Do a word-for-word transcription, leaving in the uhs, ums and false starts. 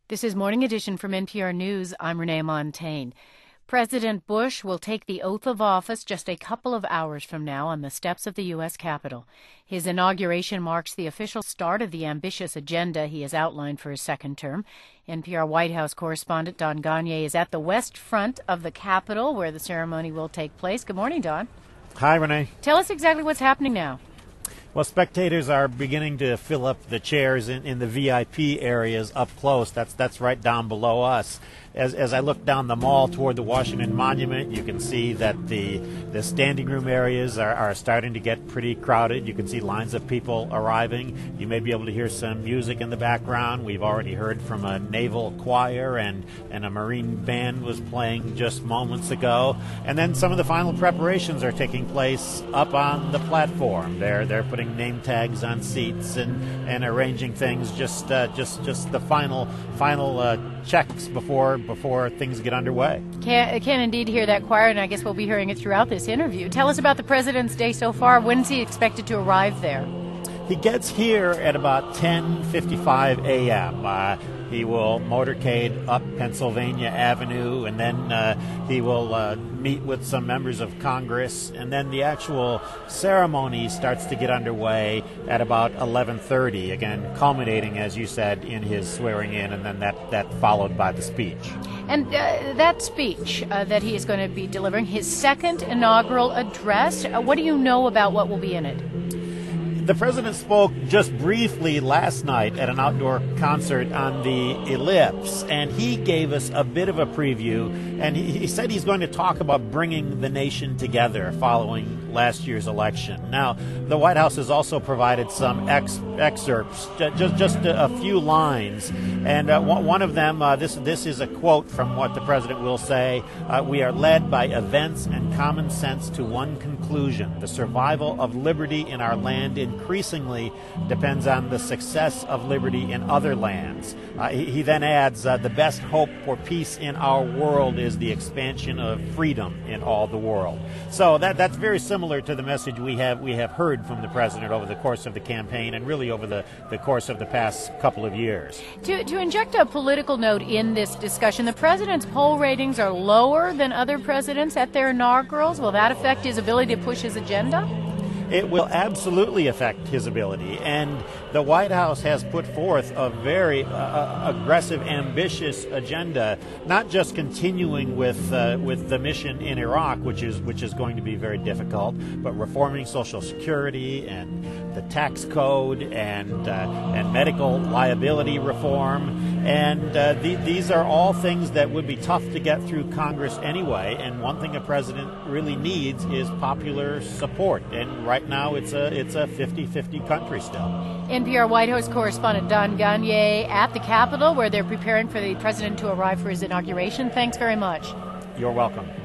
This is Morning Edition from N P R News. I'm Renee Montaigne. President Bush will take the oath of office just a couple of hours from now on the steps of the U S Capitol. His inauguration marks the official start of the ambitious agenda he has outlined for his second term. N P R White House correspondent Don Gonyea is at the west front of the Capitol where the ceremony will take place. Good morning, Don. Hi, Renee. Tell us exactly what's happening now. Well, spectators are beginning to fill up the chairs in, in the V I P areas up close. That's that's right down below us. As as I look down the mall toward the Washington Monument, you can see that the the standing room areas are, are starting to get pretty crowded. You can see lines of people arriving. You may be able to hear some music in the background. We've already heard from a naval choir, and, and a Marine band was playing just moments ago. And then some of the final preparations are taking place up on the platform. They're they're putting name tags on seats and, and arranging things, just uh, just just the final final uh, checks before before things get underway. Can, can indeed hear that choir, and I guess we'll be hearing it throughout this interview. Tell us about the President's Day so far. When's he expected to arrive there? He gets here at about ten fifty-five a.m. Uh, he will motorcade up Pennsylvania Avenue, and then uh, he will uh, meet with some members of Congress, and then the actual ceremony starts to get underway at about eleven thirty, again culminating, as you said, in his swearing in, and then that, that followed by the speech. And uh, that speech uh, that he is going to be delivering, his second inaugural address, uh, what do you know about what will be in it? The president spoke just briefly last night at an outdoor concert on the Ellipse, and he gave us a bit of a preview, and he, he said he's going to talk about bringing the nation together following last year's election. Now, the White House has also provided some ex- excerpts, just just a, a few lines, and uh, one of them, uh, this this is a quote from what the president will say. Uh, we are led by events and common sense to one conclusion: the survival of liberty in our land increasingly depends on the success of liberty in other lands. Uh, he, he then adds, uh, the best hope for peace in our world is the expansion of freedom in all the world. So that that's very similar to the message we have we have heard from the president over the course of the campaign, and really over the, the course of the past couple of years. To, to inject a political note in this discussion, the president's poll ratings are lower than other presidents at their inaugurals. Will that affect his ability to push his agenda? It will absolutely affect his ability, and the White House has put forth a very uh, aggressive, ambitious agenda, not just continuing with uh, with the mission in Iraq, which is which is going to be very difficult, but reforming Social Security and the tax code and uh, and medical liability reform, and uh, the, these are all things that would be tough to get through Congress anyway. And one thing a president really needs is popular support, and right now it's a it's a fifty-fifty country still. N P R White House correspondent Don Gonyea at the Capitol, where they're preparing for the president to arrive for his inauguration. Thanks very much. You're welcome.